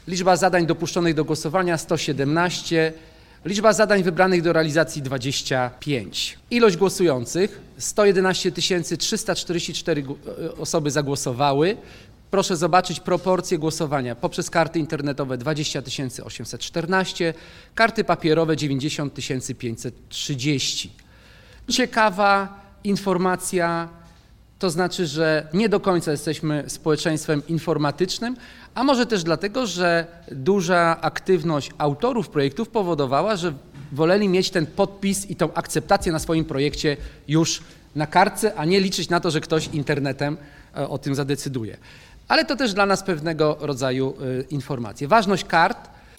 Liczba zadań dopuszczonych do głosowania 117, liczba zadań wybranych do realizacji 25. Ilość głosujących 111 344 osoby zagłosowały. Proszę zobaczyć proporcje głosowania poprzez karty internetowe 20 814, karty papierowe 90 530. Ciekawa informacja, to znaczy, że nie do końca jesteśmy społeczeństwem informatycznym, a może też dlatego, że duża aktywność autorów projektów powodowała, że woleli mieć ten podpis i tą akceptację na swoim projekcie już na kartce, a nie liczyć na to, że ktoś internetem o tym zadecyduje. Ale to też dla nas pewnego rodzaju informacje. Ważność kart